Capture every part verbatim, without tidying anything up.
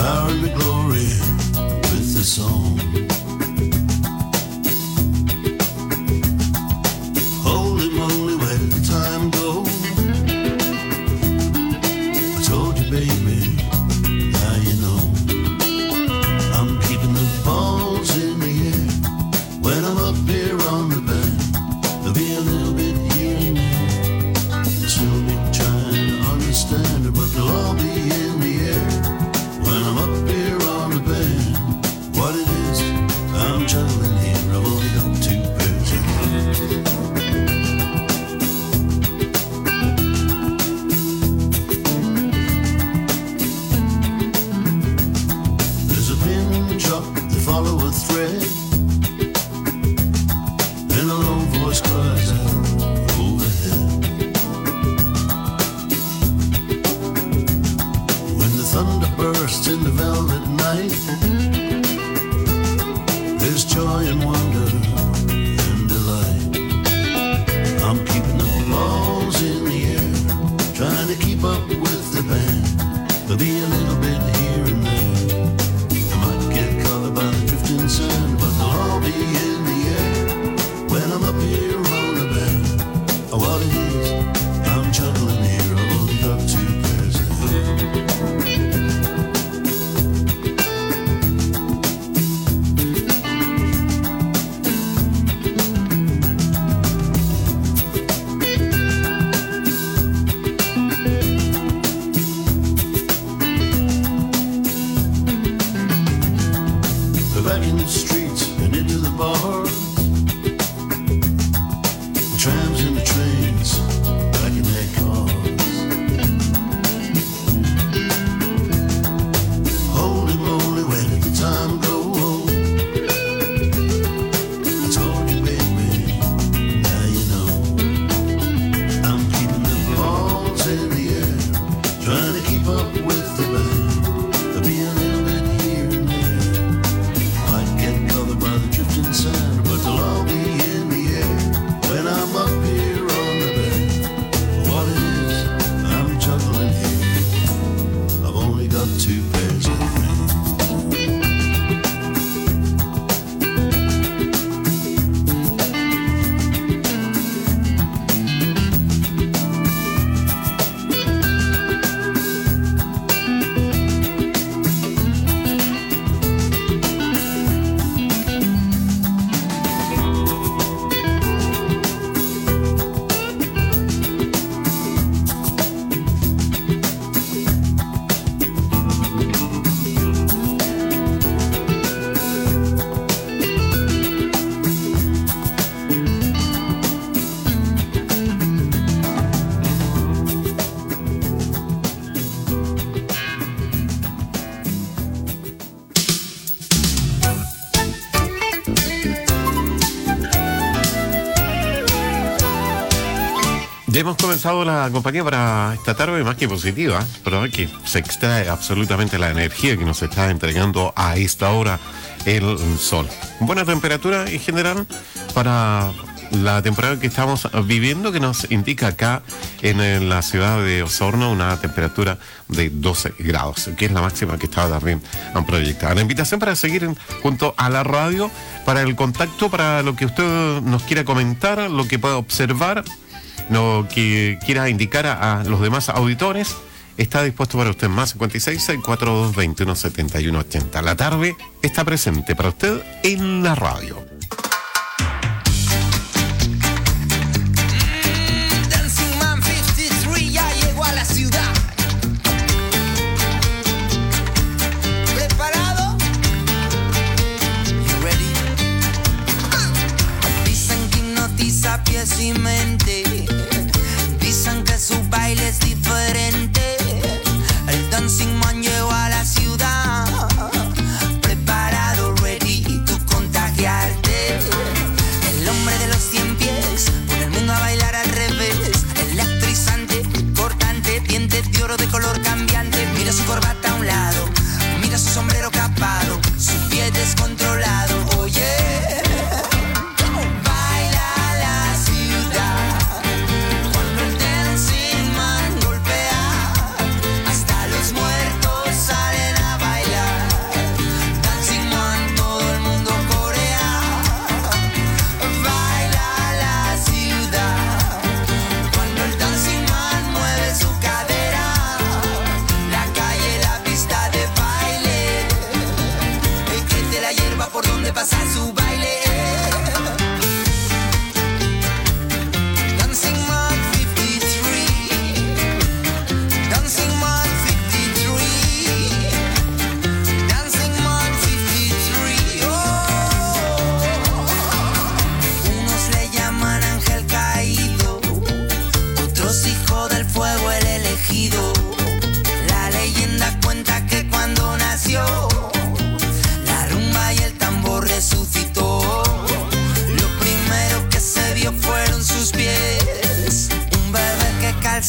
power and the glory with the song. Holy moly, where did the time go? I told you, baby, now you know. I'm keeping the balls in the air when I'm up here on the band. There'll be a little bit here and there. I'll still be trying to understand it, but they'll all be in the air when I'm up here on the band. What it is, I'm juggling here. I've only got two pairs of hands. There's a pin drop, they follow a thread, and a low voice cries out overhead. When the thunder bursts in the velvet night, there's joy and wonder and delight. I'm keeping the balls in the air, trying to keep up with the band. There'll be a little bit here and there. I might get caught by the drifting sand, but they'll all be in the air when I'm up here on the band. Oh, what it is, I'm juggling here. I've only got two pairs of hands. Back in the streets and into the bars, the trams and the trains back in their cars. Holy moly, where did the time go? I told you, baby, now you know. I'm keeping the balls in the air, trying to keep up with the band. There'll be a little bit here and there. Might get covered by the drifting sand, but they'll all be in the air when I'm up here on the band. What it is, I'm juggling here. I've only got two pairs of hands. Ya hemos comenzado la compañía para esta tarde más que positiva, pero que se extrae absolutamente la energía que nos está entregando a esta hora el sol. Buena temperatura en general para la temporada que estamos viviendo, que nos indica acá en la ciudad de Osorno una temperatura de doce grados, que es la máxima que estaba también proyectada. La invitación para seguir junto a la radio, para el contacto, para lo que usted nos quiera comentar, lo que pueda observar, lo que quiera indicar a, a los demás auditores, está dispuesto para usted. Más cincuenta y seis, sesenta y cuatro, doscientos veintiuno, setenta y uno ochenta. La tarde está presente para usted en la radio. Dancing Man cincuenta y tres ya llegó a la ciudad. ¿Preparado? You ready? Dicen que hipnotiza pies y mente. Dicen que su baile es diferente. El Dancing Man llegó a la ciudad. Preparado, ready, tú contagiarte.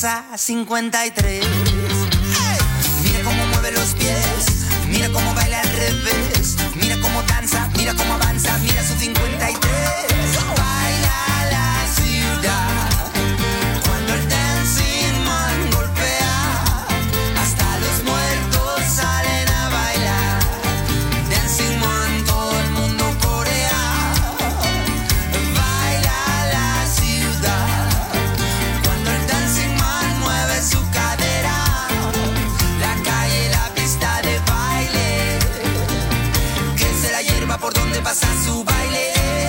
danza cincuenta y tres. ¡Hey! Mira cómo mueve los pies, mira cómo baila al revés, mira cómo danza, mira cómo avanza, mira su cincuenta y tres. Baila la ciudad cuando el dancing man golpea, hasta los muertos salen a bailar. Dancing man, todo el mundo corea. Baila la ciudad cuando el dancing man mueve su cadera. La calle, la pista de baile, crece la hierba por donde pasa su baile.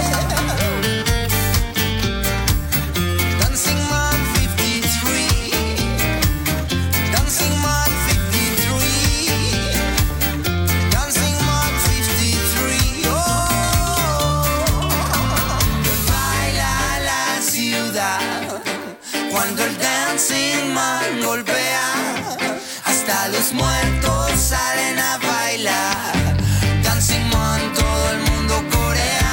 Dancing man cincuenta y tres, Dancing man cincuenta y tres, Dancing man cincuenta y tres. Oh, baila la ciudad cuando el dancing man golpea, hasta los muertos salen a bailar. Dancing man, todo el mundo corea.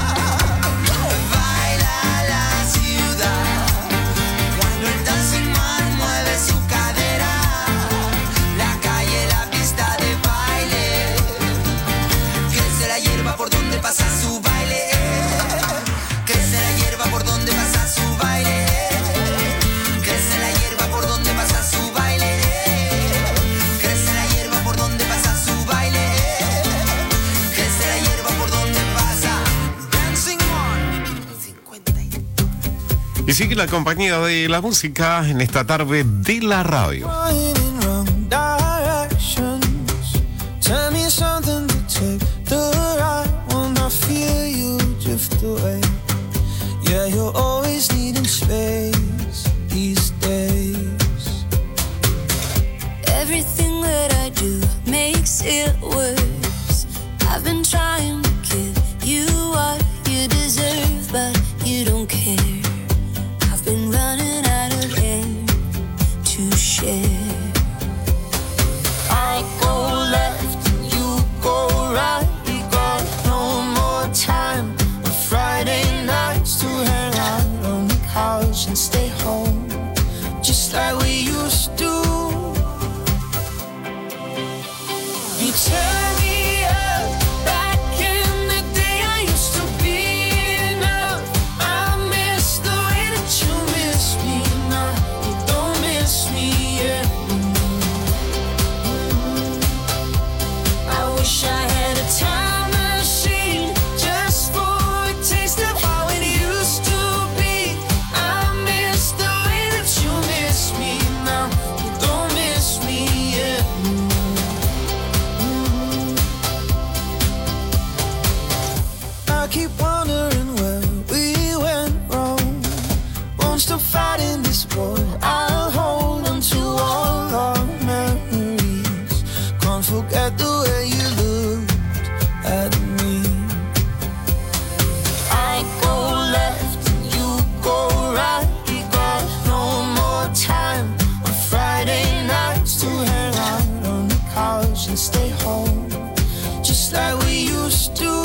Baila la ciudad cuando el dancing man mueve su cadera. La calle, la pista de baile, crece la hierba por donde pasa su baile. Crece la hierba por donde pasa su baile. Crece la hierba por donde pasa su baile. Crece la hierba por donde pasa su baile. Crece la hierba por donde pasa. Dancing man cincuenta y tres. Y sigue la compañía de la música en esta tarde de la radio. Going in wrong directions. Tell me something to take the right when I feel you drift away. Yeah, you're always needing space these days. Everything that I do makes it worse. I've been trying to give you what you deserve, but you don't care. I've been running out of air to share. I go left and you go right. We got no more time on Friday nights to hang out on the couch and stay home, just like we used to. You turn me up back in the day. I used to be enough. I miss the way that you miss me now. You don't miss me anymore. I wish I had a time machine just for a taste of how it used to be. I miss the way that you miss me now. You don't miss me anymore. I keep wondering where we went wrong. Won't stop fighting this war. I'll hold on to all our memories. Can't forget the way you looked at me. I go left and you go right. We got no more time on Friday nights to hang out on the couch and stay home, just like we used to.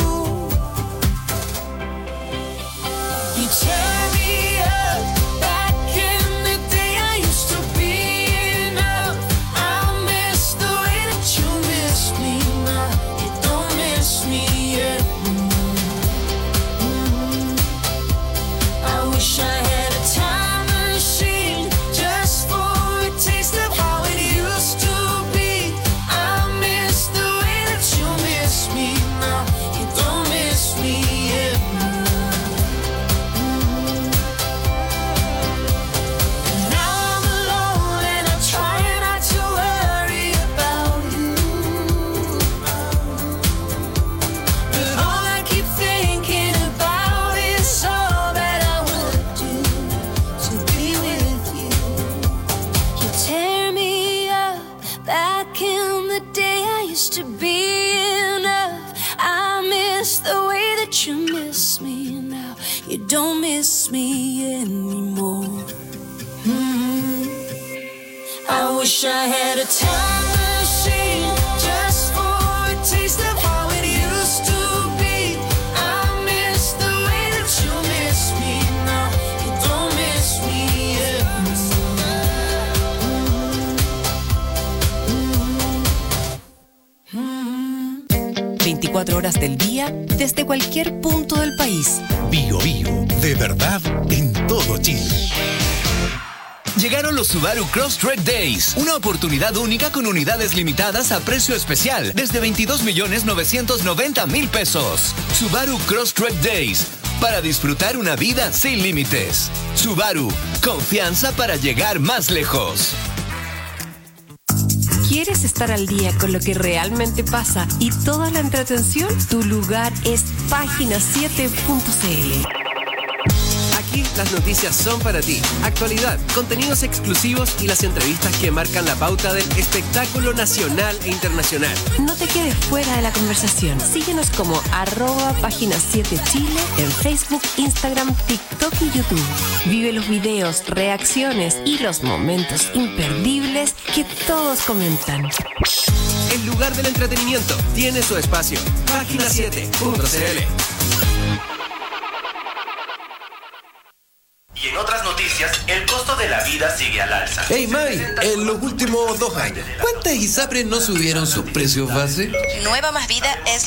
You tear me up back in the day. I used to be enough. I miss the way that you miss me now. You don't miss me anymore. Mm. I wish I had a time machine just for a taste of how it used to be. I miss the way that you miss me now. You don't miss me anymore. Now I'm alone and I try not to worry about you, but all I keep thinking about is all that I would do to be with you. You tear me up back in the day. I used to be enough. I miss the way that you miss me now. You don't miss me anymore. Mm. I wish I had a time machine just for a taste of how it used to be. I miss the way that you miss me now. You don't miss me anymore. veinticuatro horas del día, desde cualquier punto del país. Bio Bio, de verdad en todo Chile. Llegaron los Subaru Crosstrek Days, una oportunidad única con unidades limitadas a precio especial desde veintidós millones novecientos noventa mil pesos. Subaru Crosstrek Days, para disfrutar una vida sin límites. Subaru, confianza para llegar más lejos. ¿Quieres estar al día con lo que realmente pasa y toda la entretención? Tu lugar es página siete punto c l. Aquí las noticias son para ti. Actualidad, contenidos exclusivos y las entrevistas que marcan la pauta del espectáculo nacional e internacional. No te quedes fuera de la conversación. Síguenos como arroba página siete Chile en Facebook, Instagram, TikTok y YouTube. Vive los videos, reacciones y los momentos imperdibles que todos comentan. El lugar del entretenimiento tiene su espacio. página siete punto c l. Y en otras noticias, el costo de la vida sigue al alza. Hey Mai, en los últimos dos años, ¿cuántas ISAPRES no subieron sus precios base? Nueva Más Vida es